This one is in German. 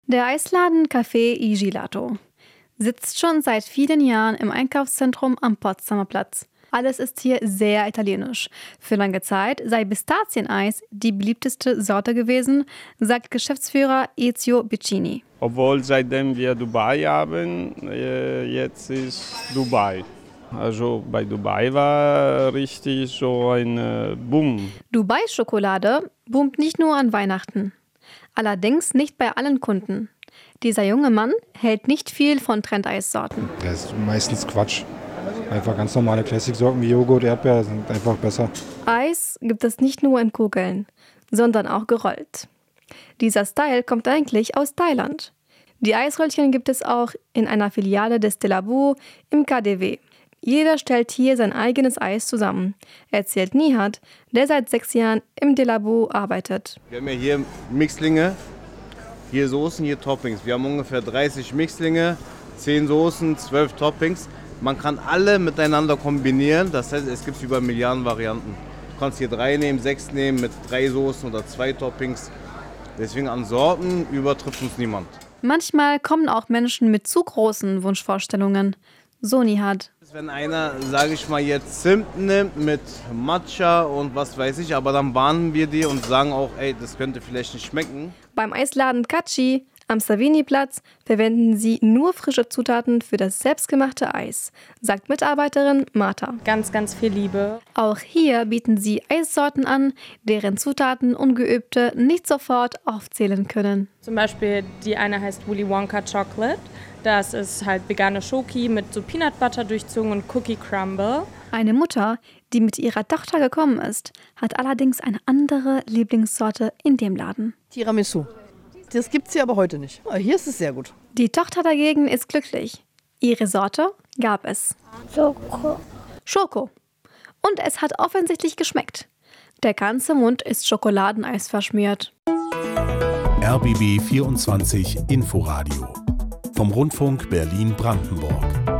Der Eisladen Café I Gelato sitzt schon seit vielen Jahren im Einkaufszentrum am Potsdamer Platz. Alles ist hier sehr italienisch. Für lange Zeit sei Pistazieneis die beliebteste Sorte gewesen, sagt Geschäftsführer Ezio Piccini. Obwohl seitdem wir Dubai haben, jetzt ist Dubai. Also bei Dubai war richtig so ein Boom. Dubai-Schokolade boomt nicht nur an Weihnachten. Allerdings nicht bei allen Kunden. Dieser junge Mann hält nicht viel von Trendeissorten. Das ist meistens Quatsch. Einfach ganz normale Classic-Sorten wie Joghurt, Erdbeer sind einfach besser. Eis gibt es nicht nur in Kugeln, sondern auch gerollt. Dieser Style kommt eigentlich aus Thailand. Die Eisröllchen gibt es auch in einer Filiale des Delabu im KaDeWe. Jeder stellt hier sein eigenes Eis zusammen, erzählt Nihat, der seit 6 Jahren im Delabu arbeitet. Wir haben ja hier Mixlinge, hier Soßen, hier Toppings. Wir haben ungefähr 30 Mixlinge, 10 Soßen, 12 Toppings. Man kann alle miteinander kombinieren, das heißt, es gibt über Milliarden Varianten. Du kannst hier 3 nehmen, 6 nehmen mit 3 Soßen oder 2 Toppings. Deswegen an Sorten übertrifft uns niemand. Manchmal kommen auch Menschen mit zu großen Wunschvorstellungen. So Nihat. Wenn einer, sage ich mal, jetzt Zimt nimmt mit Matcha und was weiß ich, aber dann warnen wir die und sagen auch, ey, das könnte vielleicht nicht schmecken. Beim Eisladen Caci am Savini-Platz verwenden sie nur frische Zutaten für das selbstgemachte Eis, sagt Mitarbeiterin Martha. Ganz, ganz viel Liebe. Auch hier bieten sie Eissorten an, deren Zutaten Ungeübte nicht sofort aufzählen können. Zum Beispiel die eine heißt Willy Wonka Chocolate. Das ist halt vegane Schoki mit so Peanut Butter durchzogen und Cookie Crumble. Eine Mutter, die mit ihrer Tochter gekommen ist, hat allerdings eine andere Lieblingssorte in dem Laden. Tiramisu. Das gibt's hier aber heute nicht. Aber hier ist es sehr gut. Die Tochter dagegen ist glücklich. Ihre Sorte gab es. Schoko. Und es hat offensichtlich geschmeckt. Der ganze Mund ist Schokoladeneis verschmiert. RBB 24 Inforadio vom Rundfunk Berlin-Brandenburg.